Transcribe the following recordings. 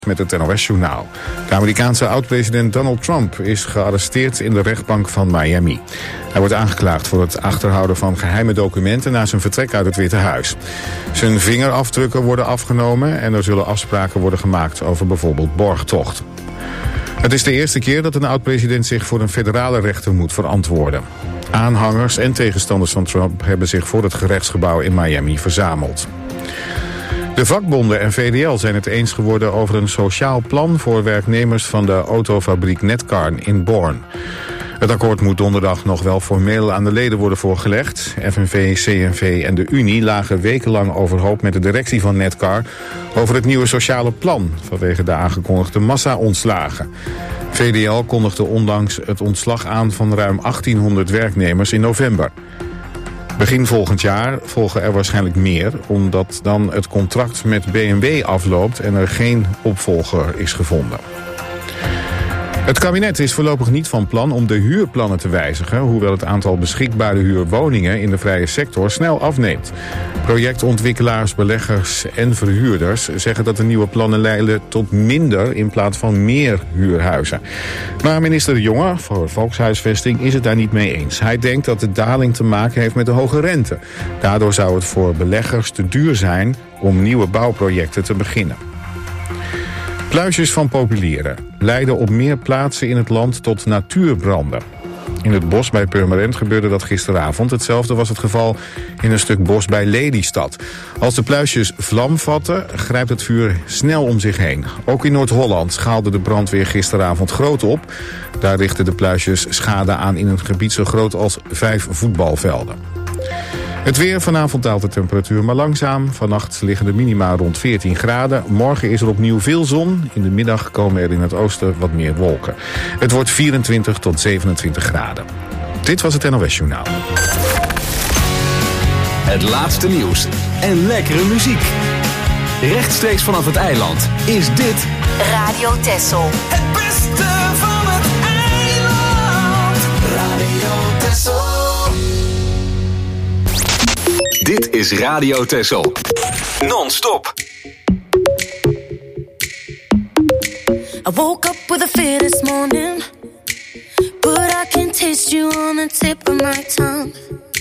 Met het NOS-journaal. De Amerikaanse oud-president Donald Trump is gearresteerd in de rechtbank van Miami. Hij wordt aangeklaagd voor het achterhouden van geheime documenten na zijn vertrek uit het Witte Huis. Zijn vingerafdrukken worden afgenomen en er zullen afspraken worden gemaakt over bijvoorbeeld borgtocht. Het is de eerste keer dat een oud-president zich voor een federale rechter moet verantwoorden. Aanhangers en tegenstanders van Trump hebben zich voor het gerechtsgebouw in Miami verzameld. De vakbonden en VDL zijn het eens geworden over een sociaal plan voor werknemers van de autofabriek Netcar in Born. Het akkoord moet donderdag nog wel formeel aan de leden worden voorgelegd. FNV, CNV en de Unie lagen wekenlang overhoop met de directie van Netcar over het nieuwe sociale plan vanwege de aangekondigde massa-ontslagen. VDL kondigde onlangs het ontslag aan van ruim 1800 werknemers in november. Begin volgend jaar volgen er waarschijnlijk meer, omdat dan het contract met BMW afloopt en er geen opvolger is gevonden. Het kabinet is voorlopig niet van plan om de huurplannen te wijzigen, hoewel het aantal beschikbare huurwoningen in de vrije sector snel afneemt. Projectontwikkelaars, beleggers en verhuurders zeggen dat de nieuwe plannen leiden tot minder in plaats van meer huurhuizen. Maar minister De Jonge voor Volkshuisvesting is het daar niet mee eens. Hij denkt dat de daling te maken heeft met de hoge rente. Daardoor zou het voor beleggers te duur zijn om nieuwe bouwprojecten te beginnen. Pluisjes van populieren leiden op meer plaatsen in het land tot natuurbranden. In het bos bij Purmerend gebeurde dat gisteravond. Hetzelfde was het geval in een stuk bos bij Lelystad. Als de pluisjes vlam vatten, grijpt het vuur snel om zich heen. Ook in Noord-Holland schaalde de brandweer gisteravond groot op. Daar richtten de pluisjes schade aan in een gebied zo groot als 5 voetbalvelden. Het weer, vanavond daalt de temperatuur maar langzaam. Vannacht liggen de minima rond 14 graden. Morgen is er opnieuw veel zon. In de middag komen er in het oosten wat meer wolken. Het wordt 24 tot 27 graden. Dit was het NOS Journaal. Het laatste nieuws en lekkere muziek. Rechtstreeks vanaf het eiland is dit Radio Texel. Het beste van het eiland. Radio Texel. Dit is Radio Texel. Non-stop. I woke up with a fear this morning, but I can taste you on the tip of my tongue.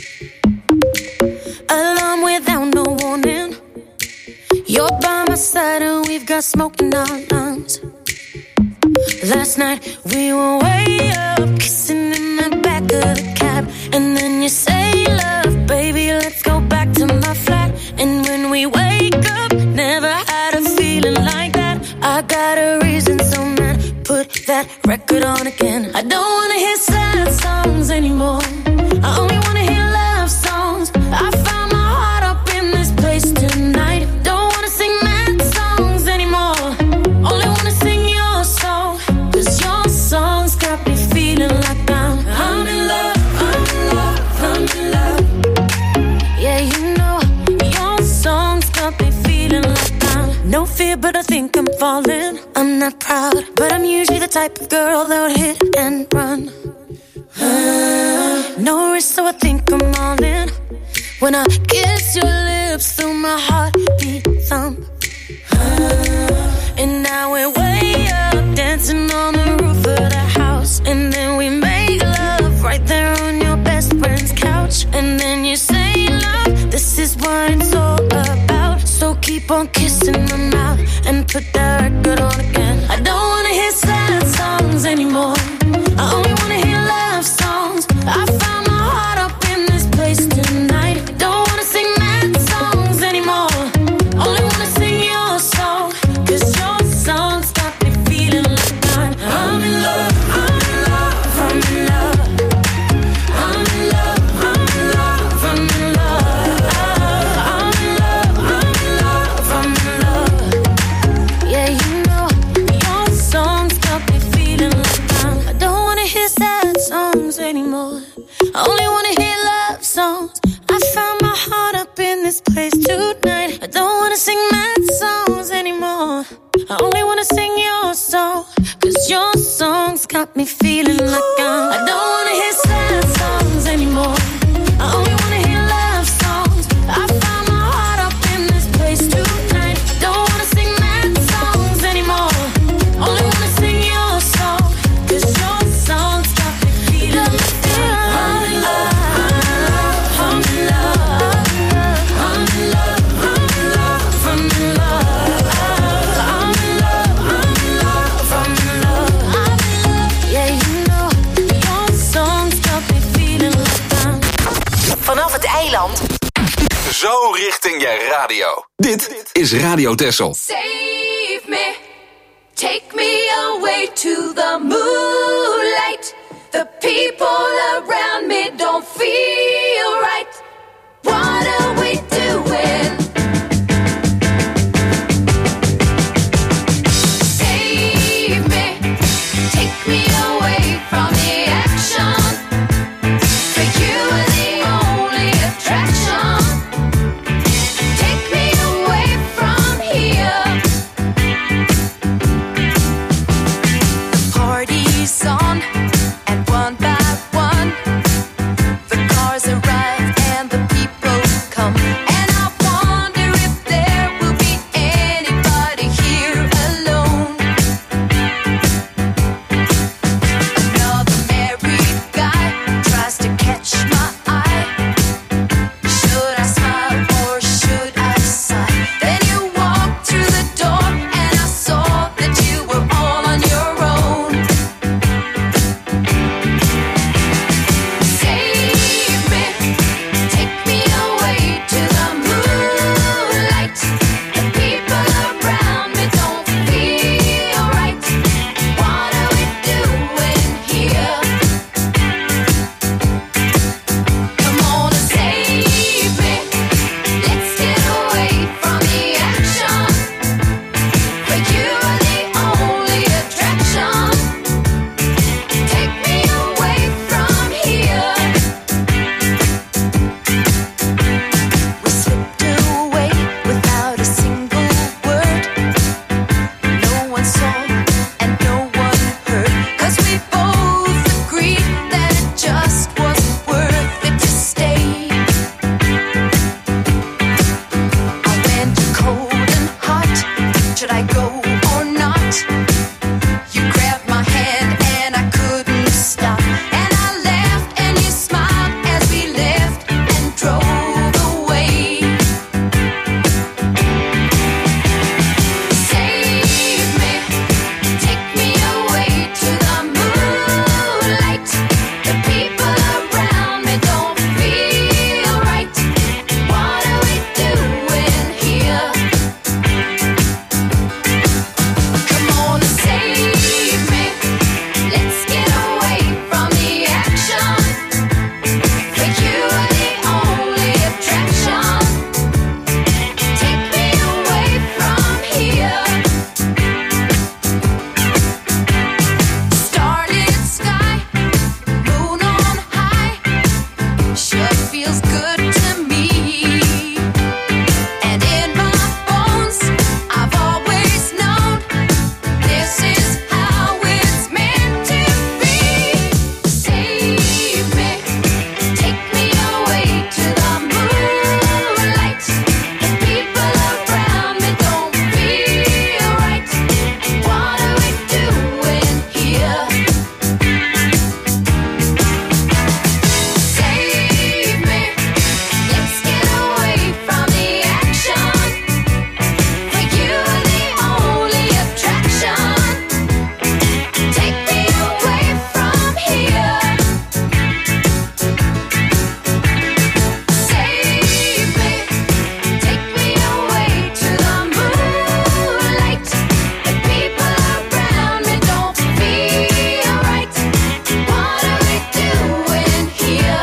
Alarm without no warning. You're by my side and we've got smoke in our lungs. Last night we were way up, kissing in the back of the cab, and then you say, love, baby, let's go back to my flat. And when we wake up, never had a feeling like that. I got a reason, so man, put that record on again. I don't wanna hear sad songs anymore. I only wanna hear love songs. I found my heart up in this place tonight. Don't wanna sing mad songs anymore. Only wanna sing your song, 'cause your songs got me feeling like I'm in love, I'm in love, I'm in love. Yeah, you know, your songs got me feeling like no fear, but I think I'm falling. I'm not proud, but I'm usually the type of girl that would hit and run. No risk, so I think I'm all in. When I kiss your lips through my heartbeat thump. And now we're way up, dancing on the roof of the house. And then we make love right there on your best friend's couch. And then you say, love, this is what it's all about. So keep on kissing my mouth and put that record on again. I don't wanna hear sad songs anymore. I only wanna hear love songs. I found my heart up in this place tonight. Don't wanna sing mad songs anymore. Only wanna sing your song, 'cause your songs got me feeling like I'm in love, I'm in love, I'm in love. I'm in love, I'm in love, I'm in love. I'm in love, I'm in love, I'm in love. Yeah, you know, your songs got me feeling like I don't wanna hear sad songs anymore. I only wanna hear love songs. I found my heart up in this place tonight. I don't wanna sing mad songs anymore. I only wanna sing your song, 'cause your songs got me feeling like I don't wanna hear sad songs anymore. I only wanna hear love songs. I found my heart up in this place tonight. I don't wanna sing mad songs anymore. richting je radio. Dit is Radio Texel. Save me, take me away to the moonlight. The people around me don't feel right. What are we doing? Save me, take me away from the action. For you are the only attraction. Take me away from here. The party's on, and one by one, the cars arrive and the people come. And I wonder if there will be anybody here alone. Another married guy tries to catch my eye. Should I smile or should I sigh? Then you walked through the door and I saw that you were all on your own. Save me, take me away to the moonlight. The people around me don't feel right. What are we doing here? Come on and save me. Let's get away from the action. For you are the only attraction. Take me away from here. We slipped away without a single word. No one saw and no one heard. 'Cause we both agreed that it just wasn't worth it to stay. I went cold and hot. Should I go or not? You grabbed my hand and I couldn't stop. And I laughed and you smiled as we left and drove away. Save me, take me away to the moonlight. The people around me don't feel right. What are we doing here? Come on and save me. Let's get away from the action. For you are the only attraction. Take me away from here. Starlit sky, moon on high, sure feels good to me. And in my bones, I've always known this is how it's meant to be. Save me, take me away to the moonlight. The people around me don't feel right. What are we doing here? Save me, let's get away from the action. For you are the only attraction. Take me away from here. Save me, take me away to the moonlight. The people around me don't feel right. What are we doing here?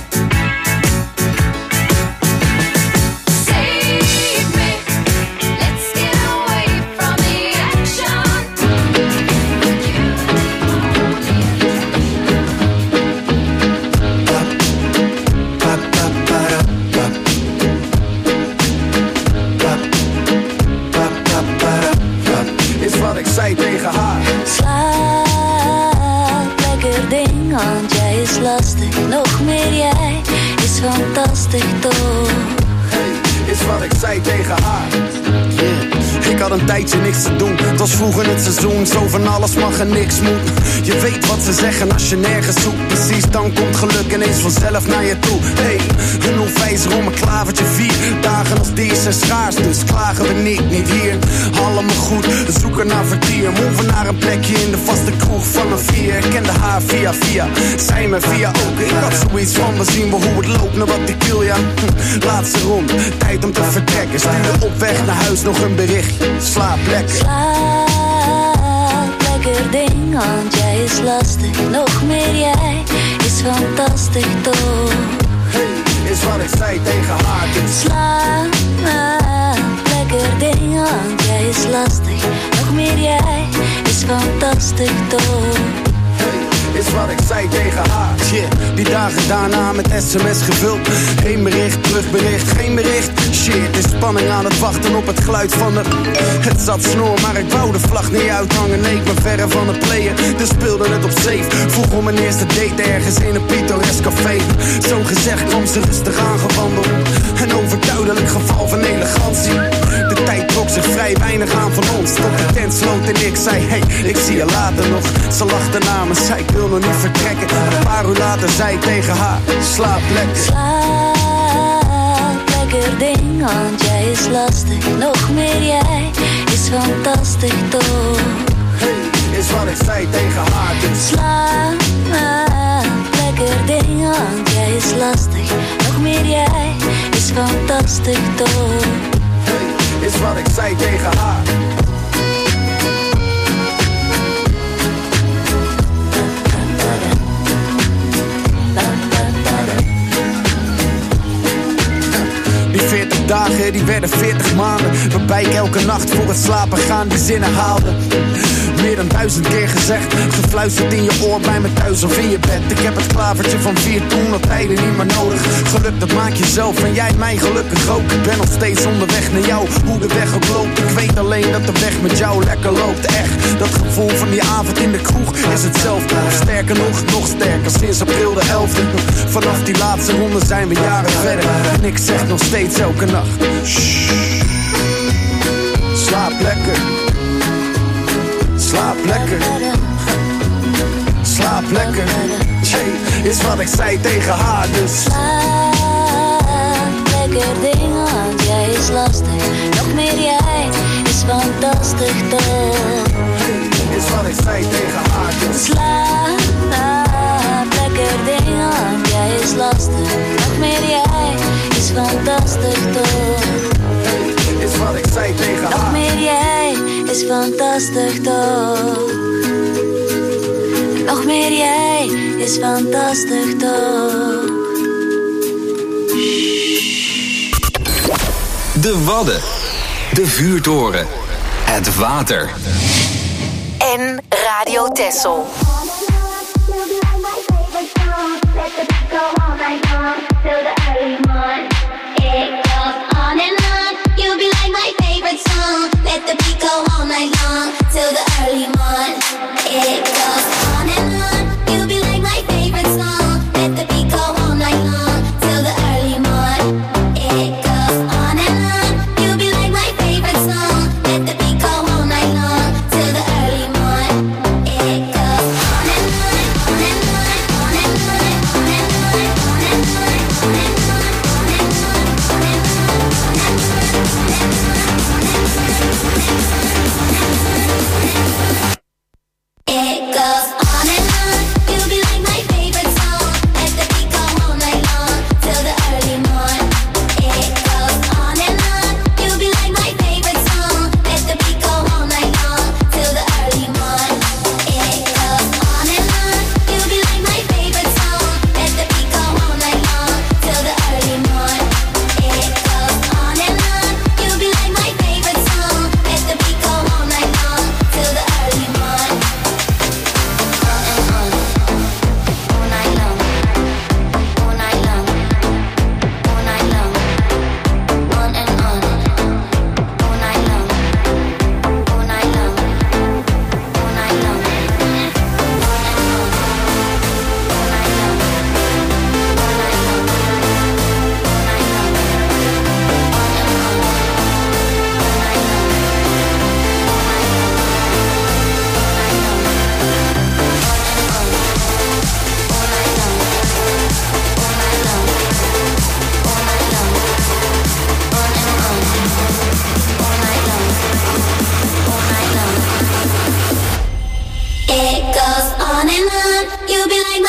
Save me, let's get away from the action. Is wat ik zei tegen haar. Slaap, lekker ding, want jij is lastig. Nog meer jij is fantastisch toch. Hey, is wat ik zei tegen haar. Yeah. Ik Ik had een tijdje niks te doen. Het was vroeg in het seizoen, zo van alles mag en niks moet. Je weet wat ze zeggen als je nergens zoekt. Precies, dan komt geluk ineens vanzelf naar je toe. Hey, een onwijzer om een klavertje 4 dagen als deze zijn schaars, dus klagen we niet hier. Allemaal goed, we zoeken naar vertier. Move naar een plekje in de vaste kroeg van een 4. Ik kende haar via, zij me via ook. Ik had zoiets van, we zien wel hoe het loopt, naar wat ik wil, ja. Laatste rond, tijd om te vertrekken. Stuur op weg naar huis nog een berichtje. Slaap lekker. Slaap lekker ding, want jij is lastig. Nog meer jij is fantastisch toch. Hey, is wat ik zei tegen haar, dus Slaap lekker ding, want jij is lastig. Nog meer jij is fantastisch toch. is wat ik zei tegen haar. Shit, die dagen daarna met sms gevuld. Heen bericht, terugbericht, geen bericht. Shit, is spanning aan het wachten op het geluid van de... Het zat snor, maar ik wou de vlag niet uithangen. Nee, ik ben verre van het player, dus speelde het op safe. Vroeg om mijn eerste date ergens in een pittoresk café. Zo gezegd kwam ze rustig aangewandeld. Een overduidelijk geval van elegantie. De tijd trok zich vrij weinig aan van ons. Tot de tent sloot en ik zei, hey, ik zie je later nog. Ze lachte na me, zei ik wil nog niet vertrekken. Een paar uur later zei ik tegen haar, slaap lekker. Slaap lekker ding, want jij is lastig. Nog meer jij is fantastisch toch. Hey, is wat ik zei tegen haar, dus Slaap lekker ding, want jij is lastig. Nog meer jij is fantastisch toch. Hey, is wat ik zei tegen haar. Die 40 dagen, die werden 40 maanden. Waarbij ik elke nacht voor het slapen gaan die zinnen haalde. Meer dan 1000 keer gezegd, gefluisterd in je oor bij me thuis of in je bed. Ik heb het klavertje van 4 toen al tijden niet meer nodig. Geluk dat maak je zelf en jij mij gelukkig ook. Ik ben nog steeds onderweg naar jou, hoe de weg ook loopt. Ik weet alleen dat de weg met jou lekker loopt. Echt, dat gevoel van die avond in de kroeg is hetzelfde. Sterker nog sterker, sinds april de 11e. Vanaf die laatste ronde zijn we jaren verder. En ik zeg nog steeds elke nacht, shh, slaap lekker. Slaap lekker. Slaap lekker. Jay, is wat ik zei tegen haar, dus Slaap lekker ding, want jij is lastig. Nog meer jij is fantastisch toch. is wat ik zei tegen haar, dus Slaap lekker ding, want jij is lastig. Nog meer jij is fantastisch toch. is wat ik zei tegen Nog haar. meer jij is fantastisch toch. Nog meer jij is fantastisch toch. De Wadden. De vuurtoren. Het water. En Radio Texel. Let the beat go all night long till the early morning. It goes on and on. You'll be like my favorite song. Let the beat go all night long till the early morning. It goes on and on. You'll be like my favorite song. Let the beat go all night long till the early morning. It goes on and on, on and on, on and on, on and on, on and on, on and on, on and on, on and on, on and on.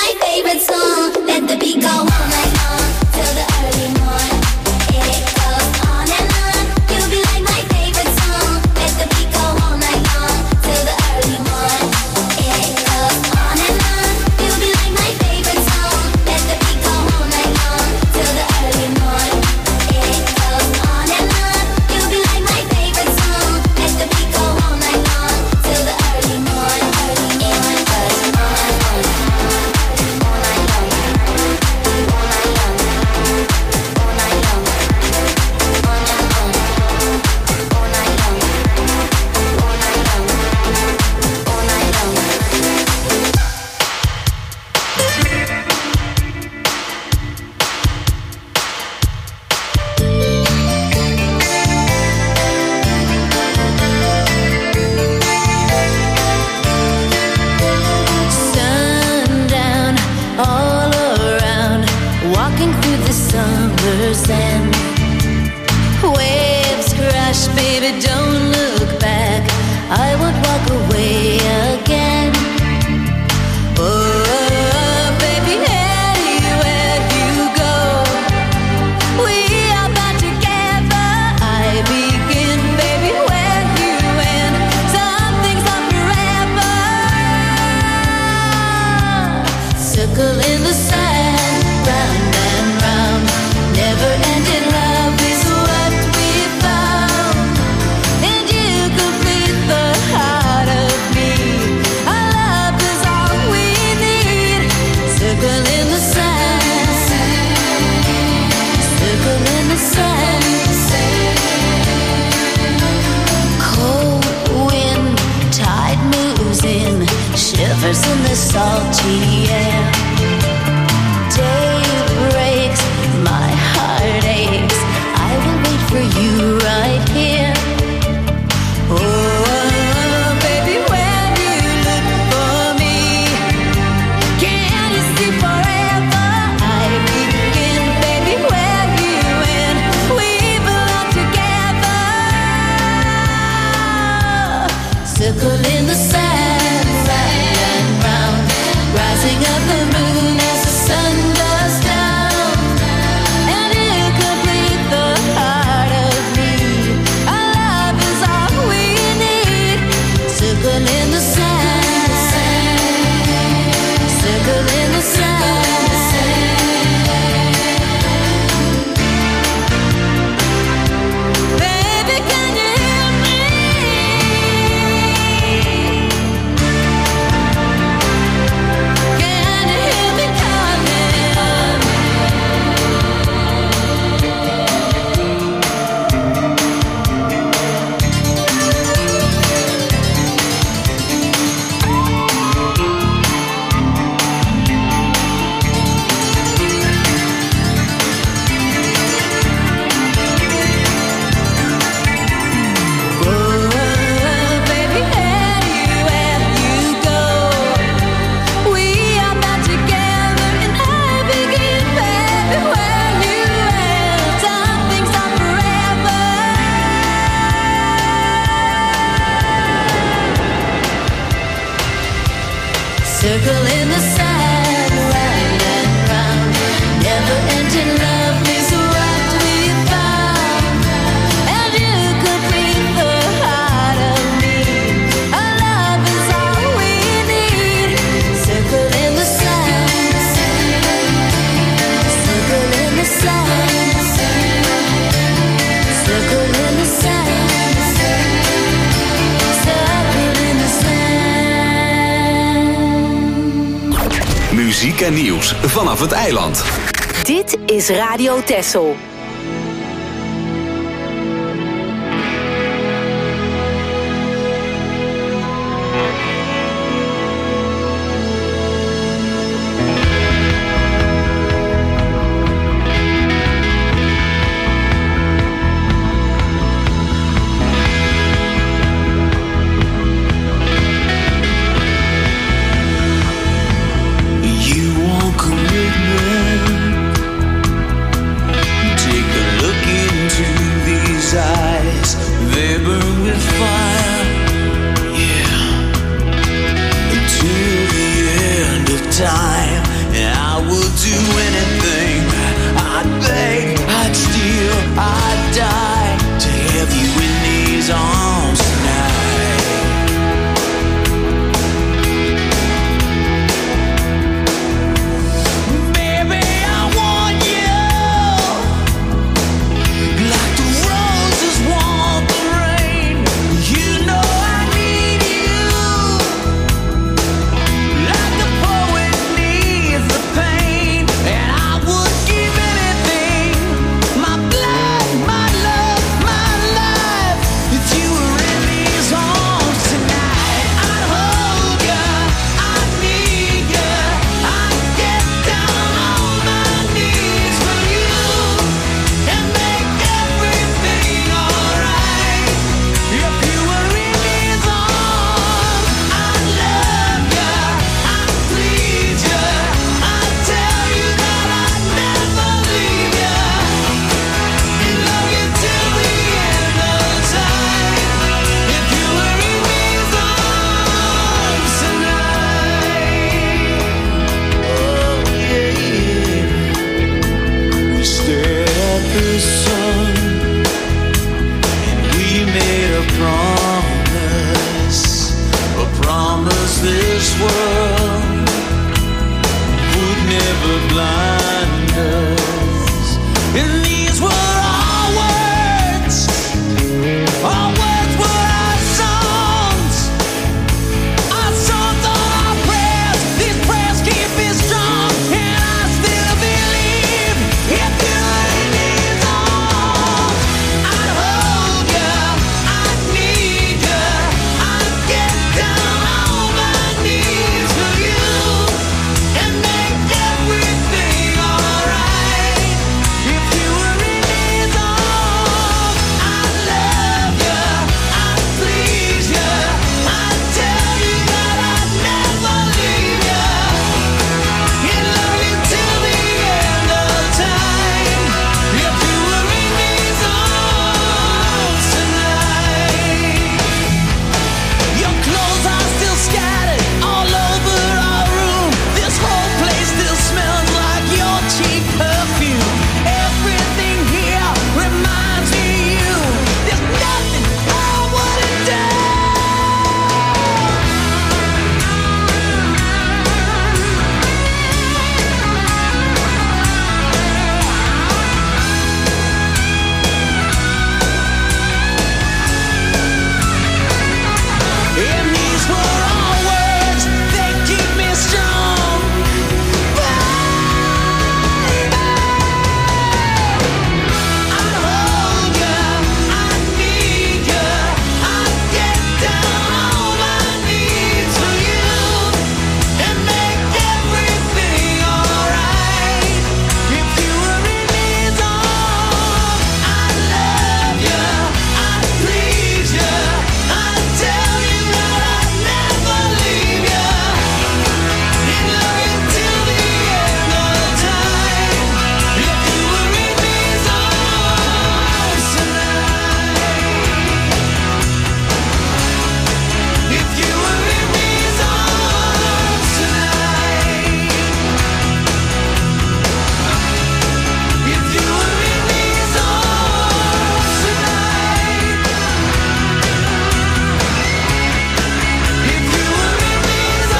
my favorite song. Let the beat go all night long till the early morn. It goes on and on. You'll be like my favorite song. Let the beat go all night long till the early morn. It goes on and on. You'll be like my favorite song. Let the beat go all night long till the early morn. It goes on and on. You'll be like my favorite song. Let the beat go all night long till the early morn. It goes on all night long, all night long, all night long, all night long, all night long, all night long, all night long. Sundown all around, walking through the summer sand. Waves crash, baby, don't look back. I won't walk away again. Oh, baby, anywhere you go, we are bound together. I begin, baby, where you end. Some things are forever. Circle in the sand, round and round. Never ending love is what we found. And you complete the heart of me. Our love is all we need. Circle in the sand, circle in the sand. Cold wind, tide moves in, shivers in the salty air. Day breaks, my heart aches. I will wait for you right here. Oh, baby, when you look for me, can you see forever? I begin, baby, where you end. We belong together. Circle in the sand, round and round, rising of the moon as the sun goes down. And you complete the heart of me. Our love is all we need. Circle in the sand, circle in the sand. Baby, can you hear me? Can you hear me coming? Oh, baby, anywhere you go, we are bound together. And I begin, baby, where you end. Some things are forever. Circle in the sand, round and round. Never ending love is what we found. And you complete the heart of me. Our love is all we need. Circle in the sand, circle in the sand, circle in the sand, circle in the sand. Muziek en nieuws vanaf het eiland. Dit is Radio Texel. You want commitment, world would never blind us. And these were our words were our songs are our prayers. These prayers keep me strong, and I still believe if you leave me alone, I'd hold you, I'd need you, I'd get down on my knees for you and make everything alright. If you were in these arms, I'd love you, I'd please you, I'd tell you that I'd never leave you and love you till the end of time. If you were in these arms tonight, your clothes are still scattered all over our room. This whole place still smells like your cheap perfume. Everything here reminds me of you. There's nothing I wouldn't do. And these were our words, they keep me strong. I'd hold you, I'd need you, I'd get down on my knees for you and make everything alright. If you were in these arms, I'd love you, I'd please you, I'd tell you that I'd never leave you and love you till the end of time. If you were in these arms tonight, if you were in these arms tonight, if you were in these arms tonight, if you were in these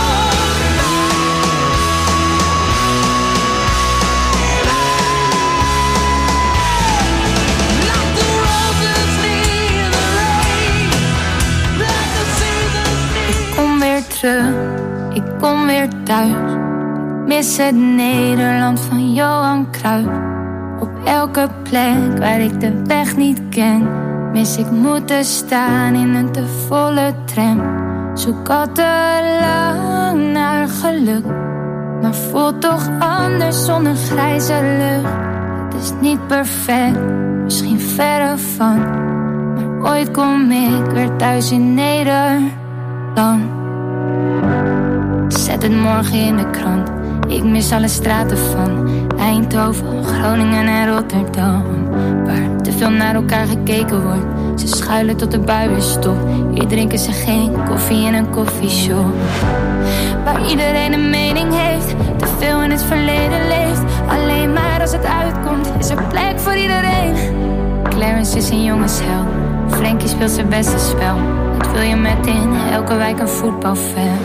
like the roses need the rain, like the seasons need. Ik kom weer terug, ik kom weer thuis. Ik mis het Nederland van Johan Cruijff. Op elke plek waar ik de weg niet ken, mis ik moeten staan in een te volle tram. Zoek al te lang naar geluk, maar voelt toch anders zonder grijze lucht. Het is niet perfect, misschien verre van, maar ooit kom ik weer thuis in Nederland. Zet het morgen in de krant. Ik mis alle straten van Eindhoven, Groningen en Rotterdam, waar te veel naar elkaar gekeken wordt. Ze schuilen tot de bui weer stopt. Hier drinken ze geen koffie in een koffieshop, waar iedereen een mening heeft, te veel in het verleden leeft. Alleen maar als het uitkomt is er plek voor iedereen. Clarence is een jongensheld, Frankie speelt zijn beste spel. Het wil je met in elke wijk een voetbalfan.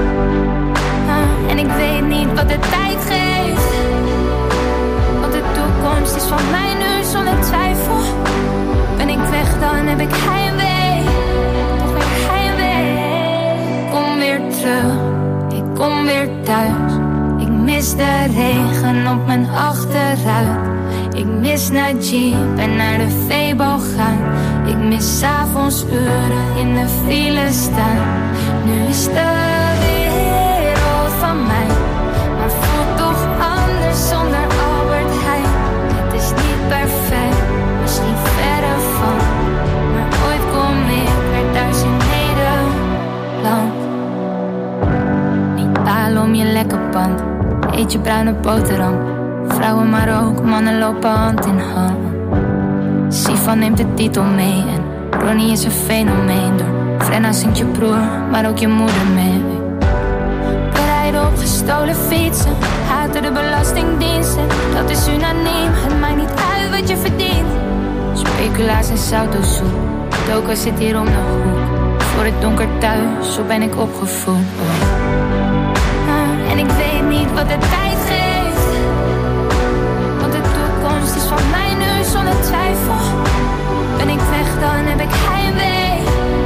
En ik weet niet wat de tijd geeft, want de toekomst is van mij nu zonder twijfel. Ben ik weg dan heb ik heimwee, toch weer heimwee. Kom weer terug, ik kom weer thuis. Ik mis de regen op mijn achteruit. Ik mis naar Jeep en naar de Febo gaan. Ik mis 's avonds uren in de file staan. Nu is de wereld van mij, maar voelt toch anders zonder Albert Heijn. Het is niet perfect, misschien verre van, maar ooit kom ik weer thuis in Nederland. Niet balen om je lekker pand, eet je bruine boterham. Vrouwen maar ook, mannen lopen hand in hand. Sifan neemt de titel mee en Ronnie is een fenomeen. Door Frenna zingt je broer, maar ook je moeder mee. We rijden op gestolen fietsen, haten de belastingdiensten. Dat is unaniem, het maakt niet uit wat je verdient. Speculaas en sautosoep, Doka zit hier om de hoek. word het donker thuis, zo ben ik opgevoed. En ik weet niet wat de tijd geeft, want de toekomst is van mij nu zonder twijfel. Ben ik weg, dan heb ik heimwee.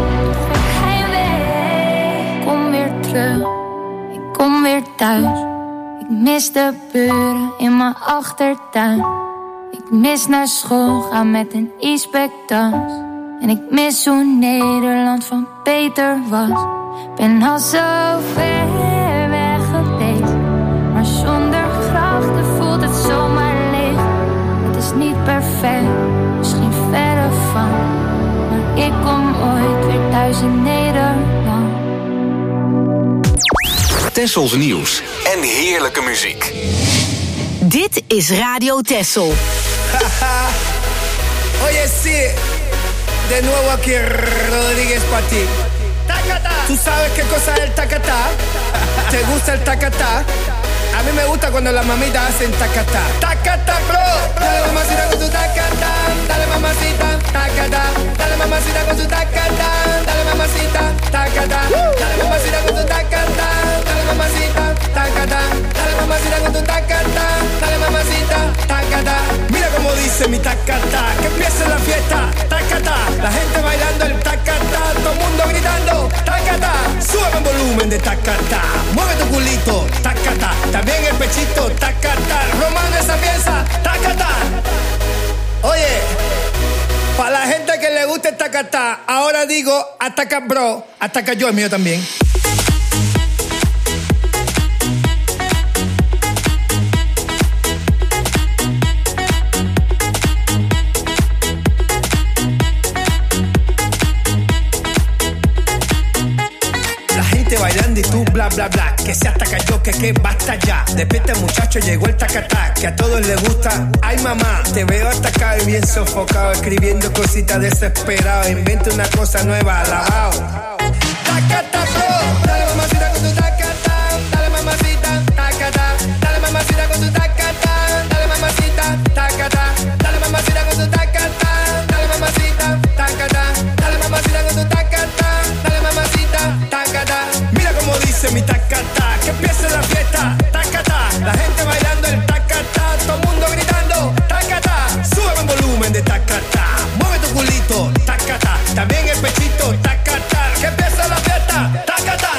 Kom weer terug, ik kom weer thuis. Ik mis de buren in mijn achtertuin. Ik mis naar school gaan met een e-spectas. En ik mis hoe Nederland van beter was. Ben al zo ver weg geweest, maar zonder grachten voelt het zomaar leeg. Het is niet perfect, misschien verre van, maar ik kom ooit weer thuis in Nederland. Tessels nieuws en heerlijke muziek. Dit is Radio Tessel. Oye, sí, de nuevo aquí Rodríguez para ti. ¿Tú sabes qué cosa es el tacatá? ¿Te gusta el tacatá? A mí me gusta cuando las mamitas hacen tacatá. Tacatá, bro. Dale mamacita con tu tacatá. Dale mamacita, tacatá. Dale mamacita con tu tacatá. Dale mamacita, tacatá. Dale mamacita con tu tacatá. Dale mamacita, tacatá. Dale mamacita con tu tacatá. Dale mamacita, tacatá. Mira cómo dice mi tacatá. Que empiece la fiesta, tacatá. La gente bailando el tacatá. Todo el mundo gritando, tacatá. Sube el volumen de tacatá. Mueve tu culito, tacatá. También el pechito, tacatá. Román esa pieza, tacatá. Oye, para la gente que le gusta el tacatá, ahora digo ataca bro, ataca yo, el mío también. Bailando y tú bla bla bla, que se ataca yo, que basta ya. Despierta muchacho, llegó el tacatá, que a todos les gusta. Ay mamá, te veo atacado y bien sofocado, escribiendo cositas desesperado. Inventa una cosa nueva, alabao. Tacatá, bro, dale mamacita con tu tacatá. Dale mamacita, tacatá. Dale mamacita con tu tacatá. Dale mamacita, tacatá. Dale mamacita con tu tacatá. Dale mamacita, tacatá. Dale mamacita con tu tacatá. Dale mamacita, tacatá. Mira cómo dice mi tacatá, que empiece la fiesta, tacatá. La gente bailando el tacatá, todo el mundo gritando, tacatá. Sube el volumen de tacatá, mueve tu culito, tacatá. También el pechito, tacatá. Que empiece la fiesta, tacatá.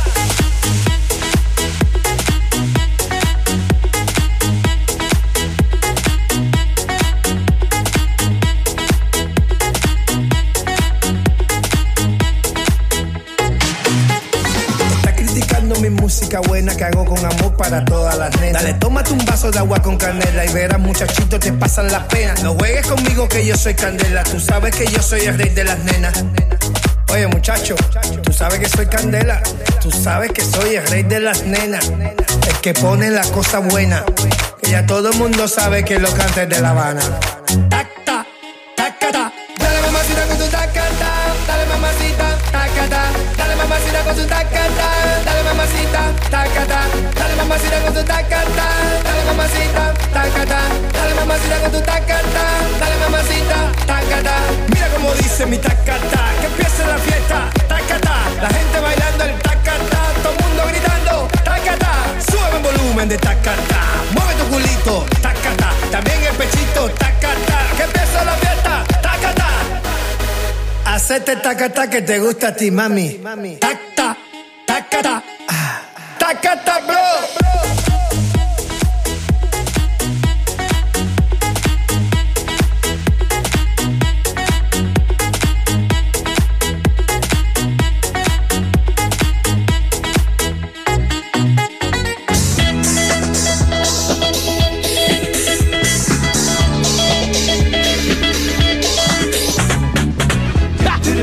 Mi música buena que hago con amor para todas las nenas. Dale, tómate un vaso de agua con canela y verás muchachitos te pasan las penas. No juegues conmigo que yo soy candela, tú sabes que yo soy el rey de las nenas. Oye muchacho, tú sabes que soy candela, tú sabes que soy el rey de las nenas. El que pone la cosa buena, que ya todo el mundo sabe que lo canta de La Habana. Tacta, tacata, dale mamacita con tu tacata, dale mamacita, tacata, dale mamacita con tu tacata, dale mamacita, tacata, dale mamacita con tu tacata, dale mamacita, tacata, dale mamacita con tu tacata, dale mamacita, tacata. Mira cómo dice mi tacata, que empiece la fiesta, tacata. La gente bailando el tacata, todo el mundo gritando, tacata. Sube el volumen de tacata, mueve tu culito, tacata. También el pechito, tacata. Que empiece la fiesta, tacata. Hacete tacata que te gusta a ti, mami. Tacta, tacata, tacata, bro.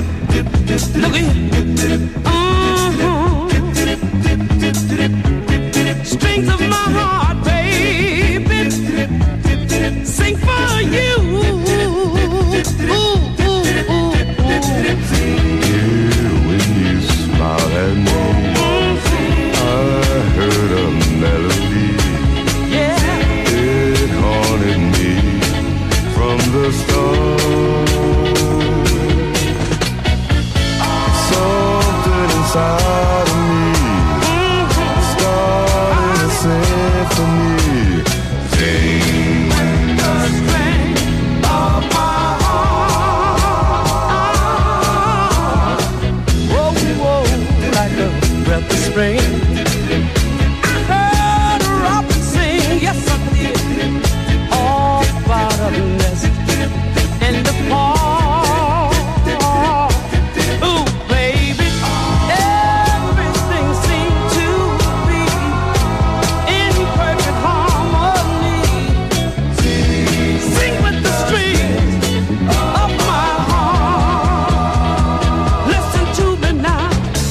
Look at spring. I heard a robin sing, yes I did, all about a nest in the park. Ooh, baby, everything seemed to be in perfect harmony. Sing with the strings of my heart. Listen to me now.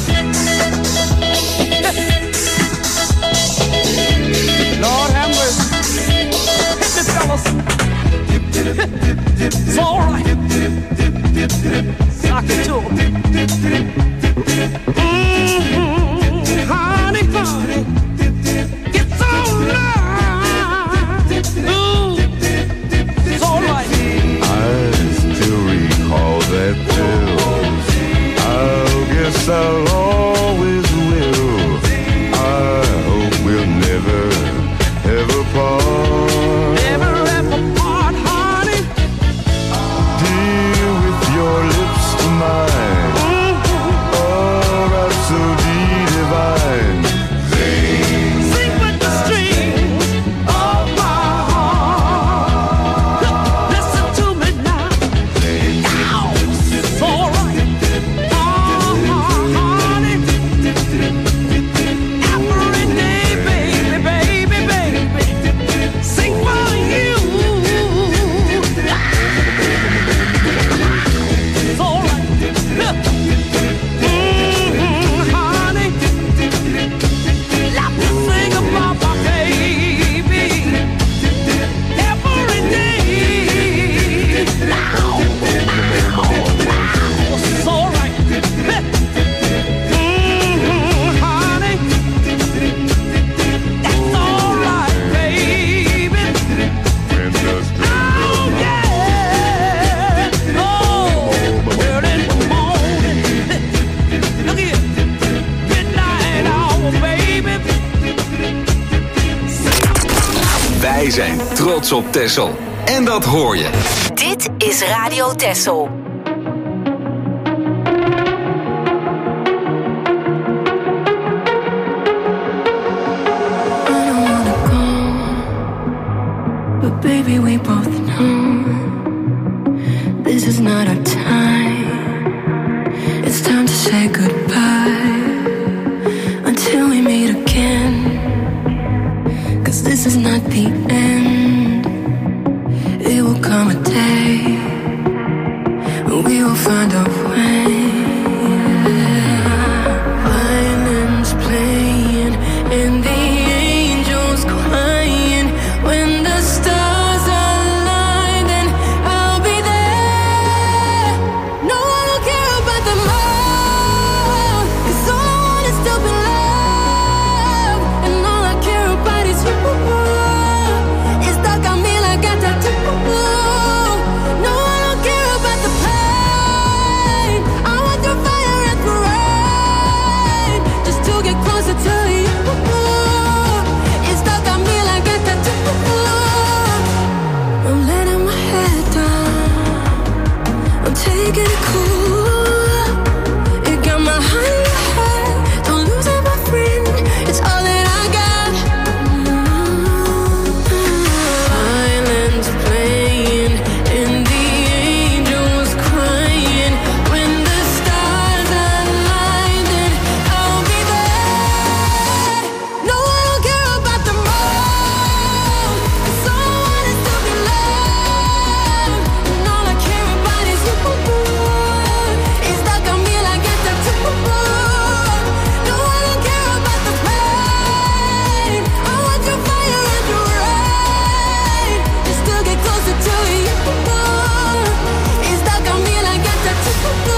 Lord have mercy. Hit me, fellas. It's all right. Sock it to 'em. Honey, honey, it's all right. Ooh, it's all right. I still recall that bill. I guess I'll always will. I hope we'll never, ever part. Never ever part, honey. Dear, with your lips to mine, oh, rhapsody divine. Sing with the strings of my heart. Listen to me now. Ow, it's all right. Honey. Every day, baby, baby, baby. Sing for you. It's all right. Honey. Let me sing about my baby every day. Now, it's all right. Honey, that's all right, baby. Oh yeah. Oh, early in the morning. Look here, midnight hour, baby. Wij zijn trots op Texel. En dat hoor je. Dit is Radio Texel. I don't wanna go, but baby, we both know this is not our time. It's time to say goodbye until we meet again. 'Cause this is not the end. It will come a day when we will find a way. Violins playing and the angels crying. When the stars align, then I'll be there. No, I don't care about the love, 'cause all I want is to be loved. And all I care about is you. It's stuck on me like a tattoo. No, I don't care about the pain. I want your fire and the rain, just to get closer to you. It's stuck on me like a tattoo. I'm letting my head down. I'm taking it cool. It got my heart in your head. Don't lose it, my friend. It's all that I got. Violins playing and the angels crying. When the stars align, then I'll be there. No, I don't care about the moon, 'cause all I want is to be loved. And all I care about is you. It's stuck on me like a tattoo. No, I don't care about the pain. I want your fire and your rain, just to get closer to you. It's stuck on me like a tattoo.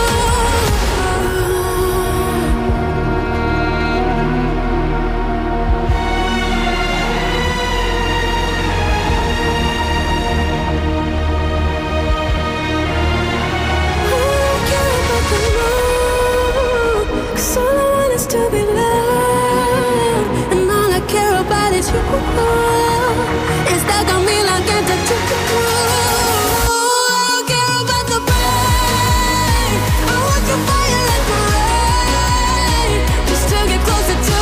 Cause all I want is to be loved, and all I care about is you. It's stuck on me like a tattoo. I don't care about the pain. I want your fire and the rain, just to get closer to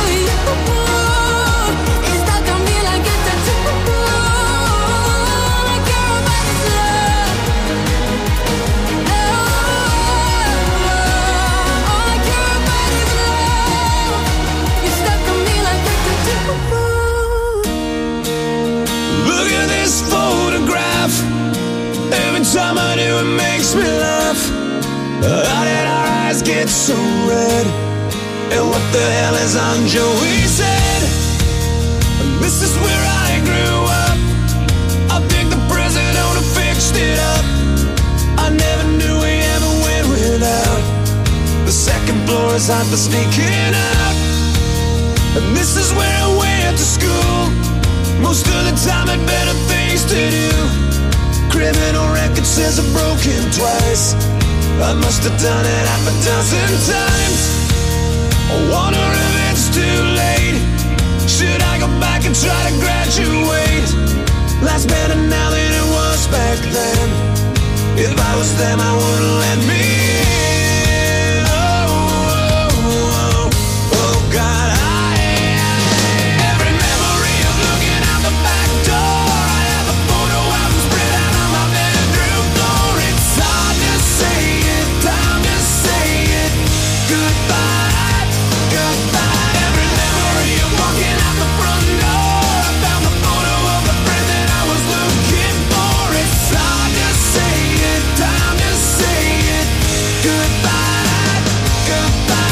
makes me laugh. How did our eyes get so red? And what the hell is on Joey said? This is where I grew up. I think the president who fixed it up. I never knew we ever went without. The second floor is hot for sneaking out. And this is where I went to school. Most of the time had better things to do. Criminal record says I've broken twice. I must have done it half a dozen times. I wonder if it's too late. Should I go back and try to graduate? Life's better now than it was back then. If I was them, I wouldn't let me in. Oh God, every memory of looking out the back door. I have a photo album spread out on my bedroom floor. It's hard to say it, time to say it. Goodbye, goodbye. Every memory of walking out the front door. I found the photo of the friend that I was looking for. It's hard to say it, time to say it. Goodbye, goodbye.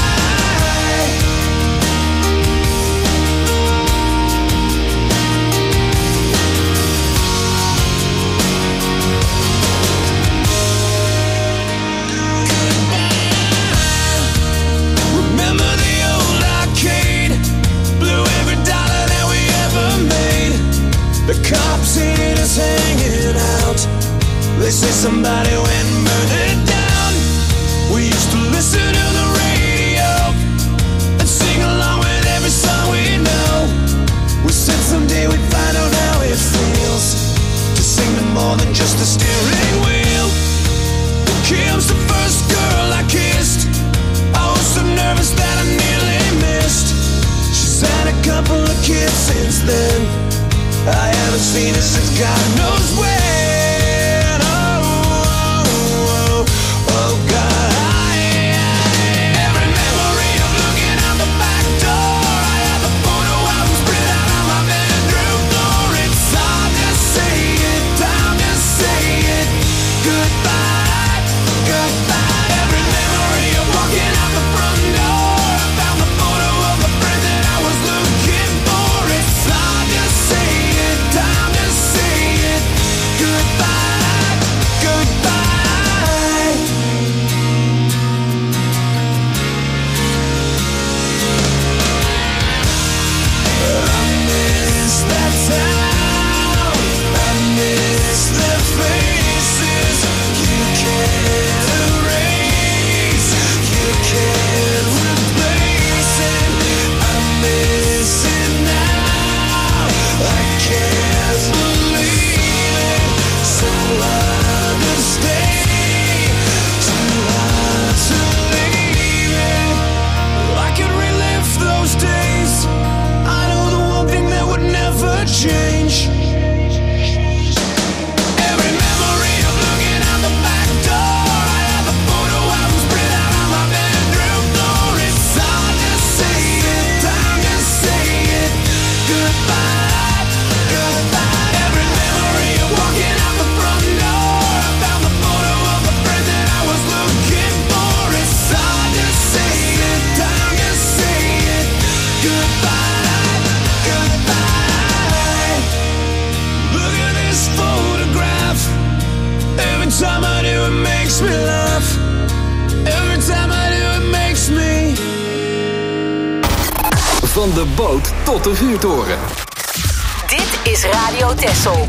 Remember the old arcade? Blew every dollar that we ever made. The cops hated us hanging out. They say somebody went and burned it down. We used to listen to the radio and sing along with every song we know. We said someday we'd find out how it feels to sing to more than just a steering wheel. Kim's the first girl I kissed. I was so nervous that I nearly missed. She's had a couple of kids since then. I haven't seen her since God knows when. Oh God. Every memory of looking out the back door. I have a photo album spread out on my bedroom floor. It's hard to say it, time to say it. Goodbye, goodbye. Every memory of walking out the front door. I found the photo of the friend that I was looking for. It's hard to say it, time to say it. Goodbye, goodbye. I miss that town. I miss the faces. You can't erase. You can't replace it. I miss it now. I can't believe it. So hard to stay. Too hard to leave it. I could relive those days. I know the one thing that would never change. Every memory of looking out the back door. I have a photo album spread out on my bedroom floor. It's hard to say it, time to say it. Goodbye, goodbye. Every memory of walking out the front door. I found the photo of the friend that I was looking for. It's hard to say it, time to say it. Goodbye, goodbye. Look at this photograph. Every time I do it makes me laugh. Every time I do it makes me. Van de boot tot de vuurtoren. Dit is Radio Texel.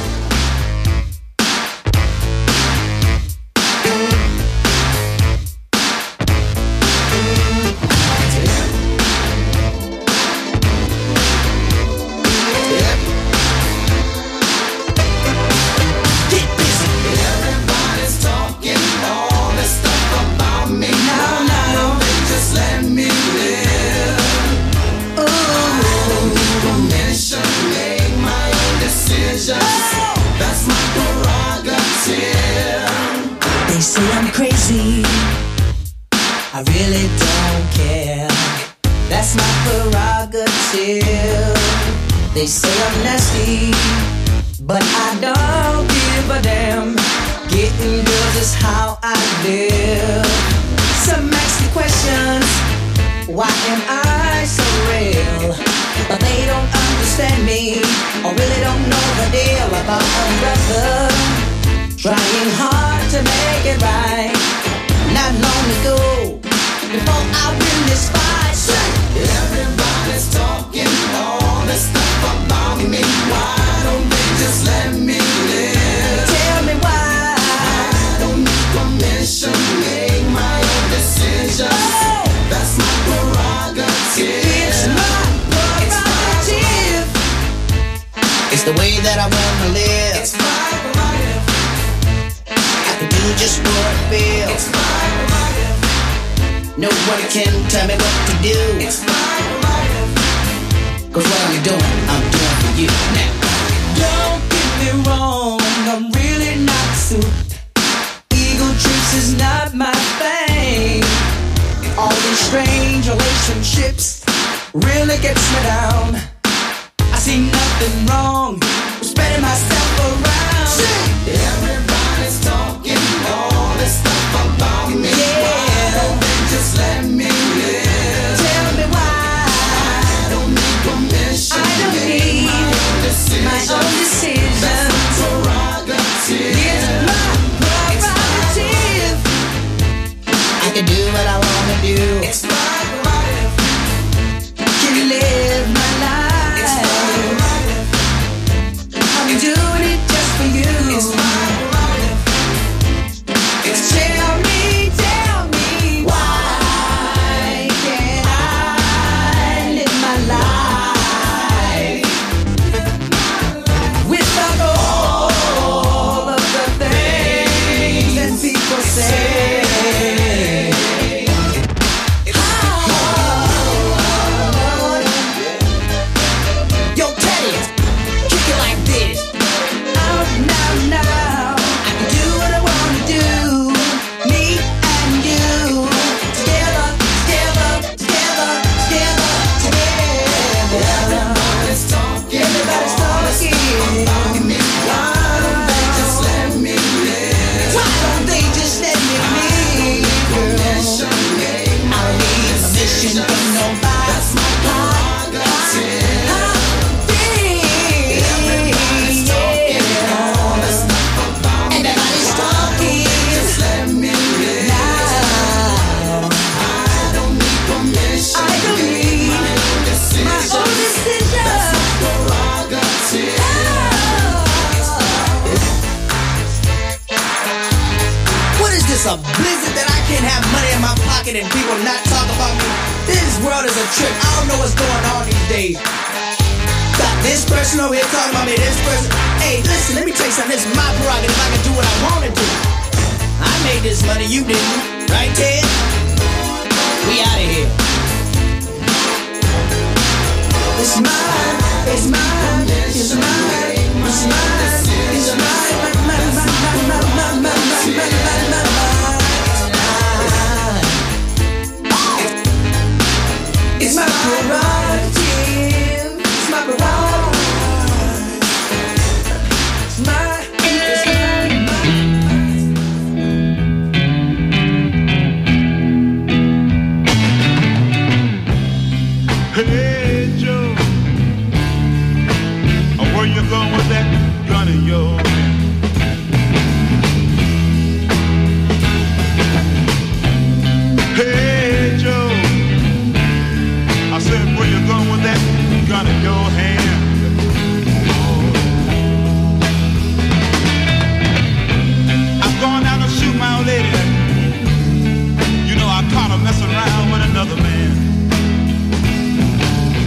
Everybody's talking all this stuff about me now. Just let me live. Permission, make my own decisions. That's my prerogative. They say I'm crazy. I really don't care. That's my prerogative. They say I'm nasty, but I don't give a damn. Give Getting girls is how I live. Some ask me questions, why am I so real? But they don't understand me, or really don't know the deal about a brother trying hard to make it right. Not long ago, before I win this fight, everybody's talking all this stuff about me. Why don't they just let me live? Tell me why. I don't need permission, make my own decisions. Oh, that's my prerogative. It's my prerogative. It's the way that I wanna live. It's my prerogative. I can do just what I feel. It's my prerogative. Nobody can tell me what to do. It's my prerogative. 'Cause what I'm doing for you now. Don't get me wrong, I'm really not suited. Ego trips is not my thing. All these strange relationships really gets me down. I see nothing wrong with spreading myself around. Everybody's talking all this stuff about me. Yeah. Why don't they just let me live? Tell me why. I don't need permission. I don't need my own decision. That's my prerogative. It's my prerogative. I can do what I wanna do. It's my prerogative. Can live my life. It's my prerogative. I'm doing it just for you. It's my prerogative. It's tell me why can't I live my life without all of the things that people say? Yo, Teddy, kick it like this. Out now. I can do what I wanna do. Me and you. Together. Everybody's talking. Why don't they just let me live? Why don't they just let me live? Permission, I don't need permission from nobody. That's my prerogative. Everybody's talking all this stuff about me. Everybody's talking. Just let me live. Now I don't need permission. I don't need my own decision. That's my prerogative. What is this, a blizzard that I can't have money in my pocket and people not talk about me? This world is a trip. I don't know what's going on these days. Got this person over here talking about me, this person. Hey, listen, let me tell you something. This is my prerogative. I can do what I want to do. I made this money, you didn't. Right, Ted? We out of here. It's mine, it's mine, it's mine, it's mine, it's It's my prerogative, it's my prerogative, it's mine, it's Hey Joe, where you going with that gun in your hand? Hey Joe, I said where you going with that gun in your hand? I'm going down to shoot my old lady. You know I caught her messing around with another man.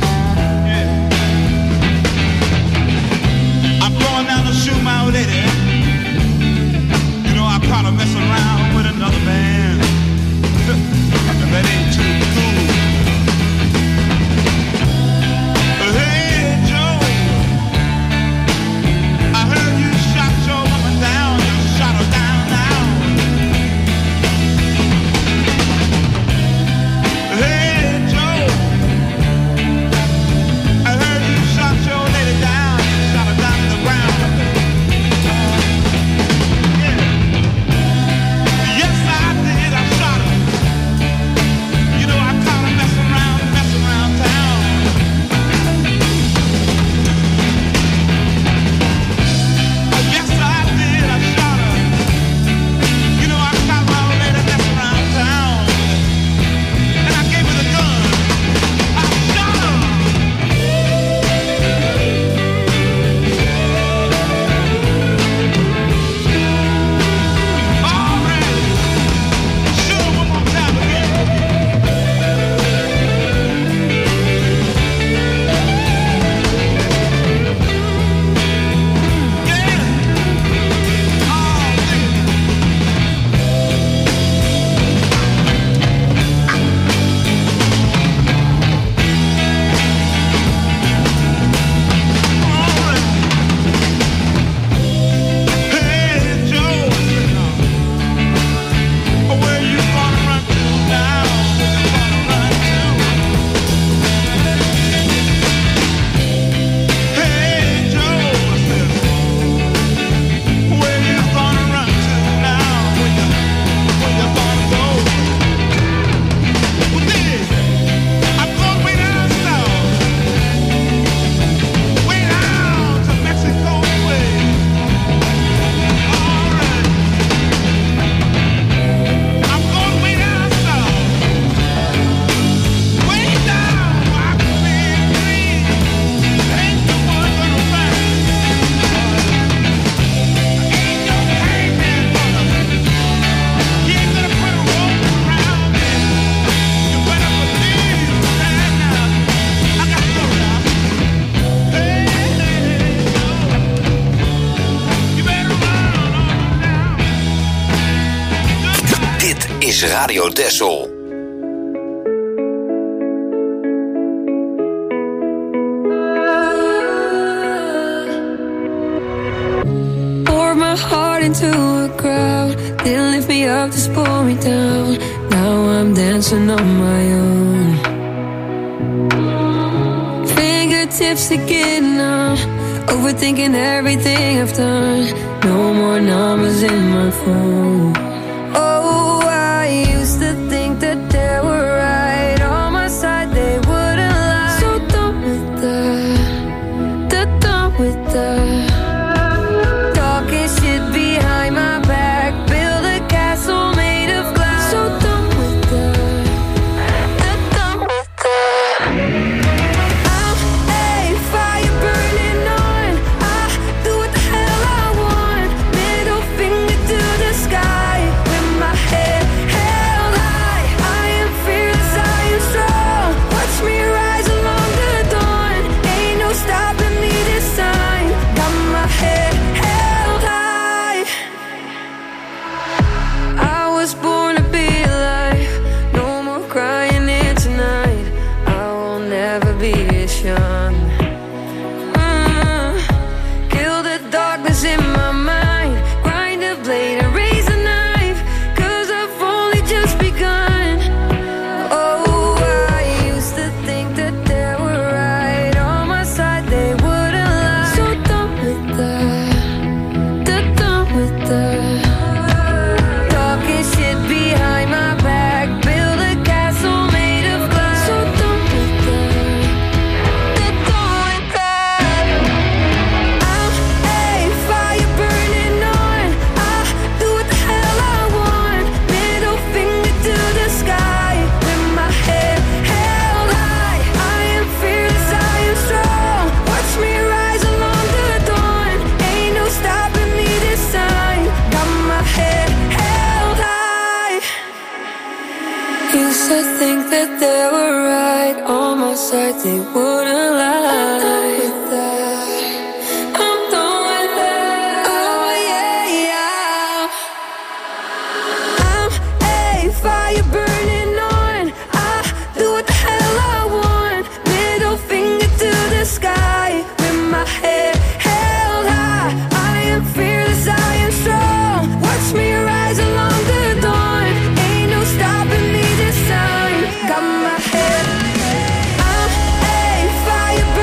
is Radio Texel. Poured my heart into a crowd. Didn't lift me up, just pull me down. Now I'm dancing on my own. Fingertips are getting numb. Overthinking everything I've done. No more numbers in my phone. Oh, I used to think that they were right on my side, they wouldn't lie. So done with that, done with that. Talking shit behind my back, build a castle made of glass. So done with that, done with that. I'm a fire burning on. I do what the hell I want. Middle finger to the sky with my head held high. I am fearless, I am strong. Watch me rise along the dawn. Ain't no stopping me this time. Got my head held high. I was born to be alive. No more crying here tonight. I will never be as young. Kill the darkness in my mind. Grind a blade and raise a knife. 'Cause I've only just begun. Oh, I used to think that they were right on my side, they wouldn't lie. So done with that, done with that. Talking shit behind my back, build a castle made of glass. So done with that, done with that. I'm a fire burning on. I do what the hell I want. Middle finger to the sky with my head held high. I am fearless, I am strong. Watch me rise along the dawn. Ain't no stopping me this time. Got my head held high. Used to think that they were right on my side, they wouldn't lie. I'm done with that. Oh yeah, yeah. I'm a fire burning on. I do what the hell I want. Middle finger to the sky with my head held high. I am fearless, I am strong. Watch me rise along the dawn. Ain't no stopping me this time. Got my head. I'm a fire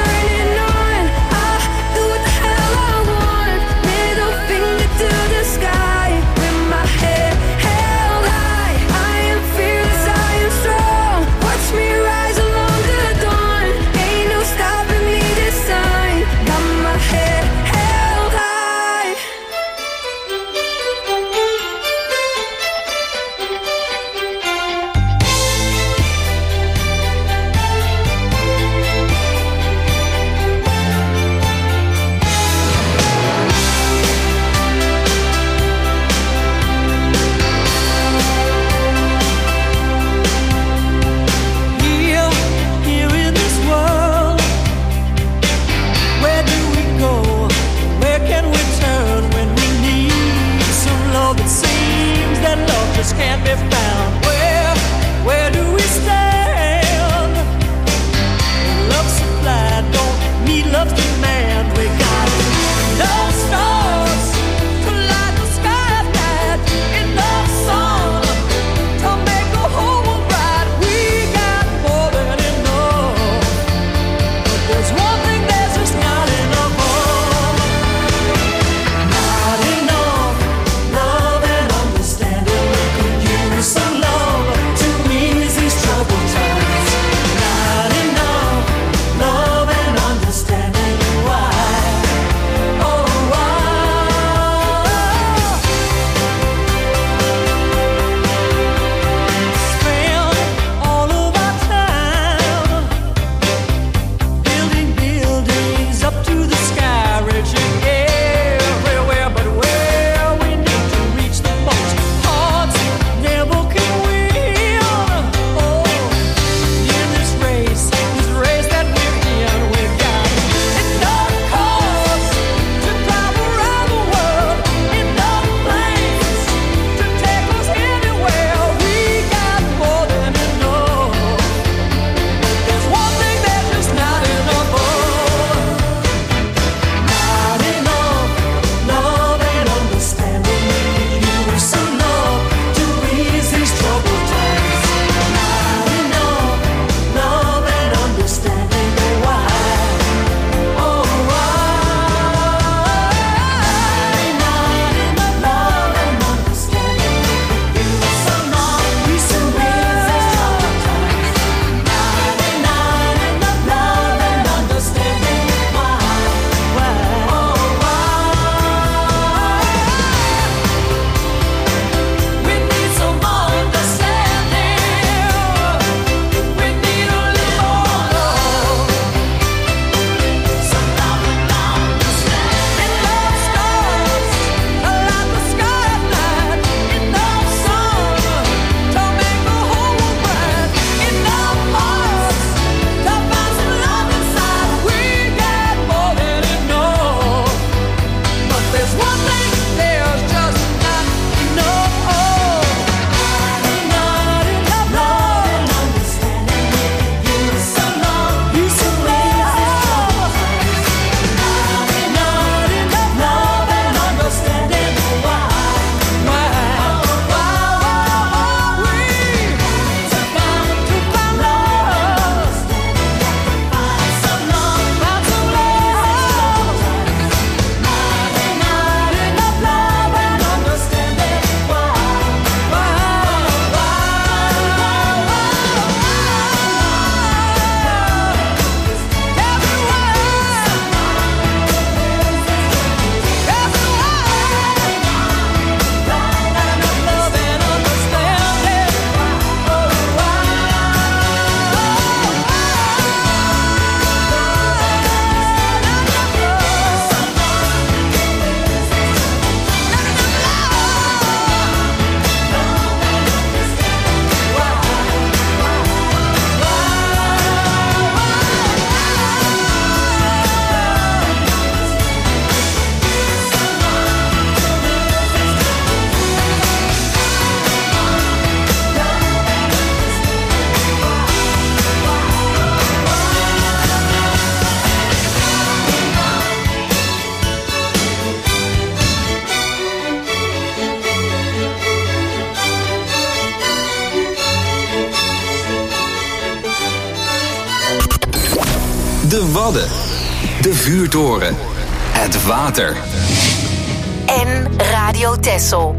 De Wadden. De Vuurtoren. Het water. En Radio Texel.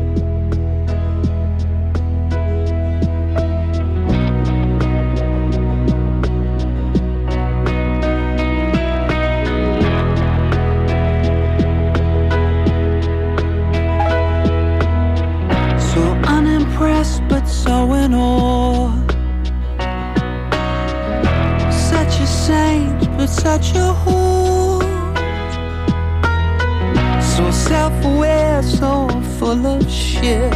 So unimpressed but so in awe. Such a saint but such a whore. So self-aware, so full of shit.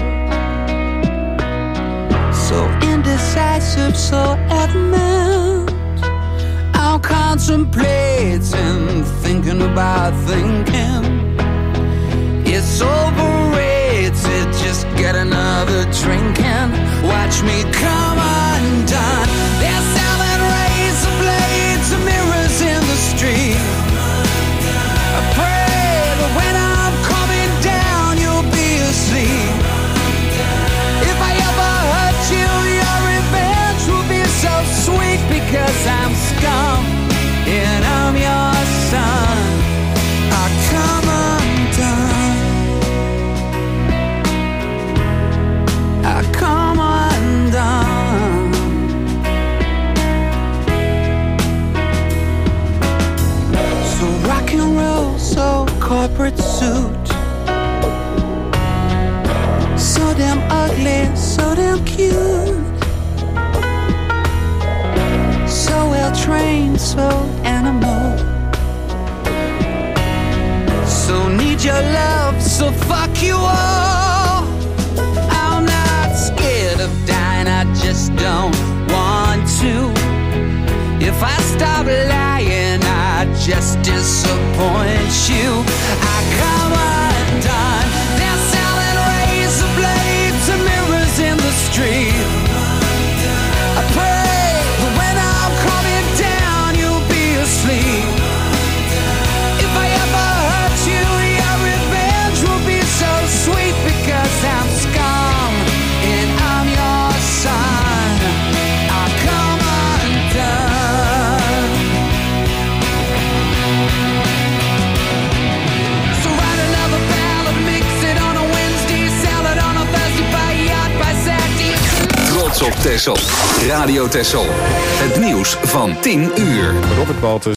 So indecisive, so adamant. I'm contemplating, thinking about thinking. It's overrated, just get another drink and watch me come undone. They're selling razor blades and mirrors in the street. I pray that when I'm coming down, you'll be asleep. If I ever hurt you, your revenge will be so sweet because I'm scum and I'm your son. I come undone. I come undone. So rock and roll, so corporate suit. So damn ugly, so damn cute. So well trained, so animal. So need your love, so fuck you all. I'm not scared of dying, I just don't want to. If I stop lying, I just disappoint you. I come undone. They're selling razor blades and mirrors in the street. I pray that when I'm coming down, you'll be asleep. If I ever hurt you, your revenge will be so sweet because I'm scum and I'm your son. I come undone. So write another ballad, mix it on a Wednesday, sell it on a Thursday, buy a yacht by Saturday. Trots op Texel. Radio Texel. Het nieuws van 10 uur. Robert Baltus.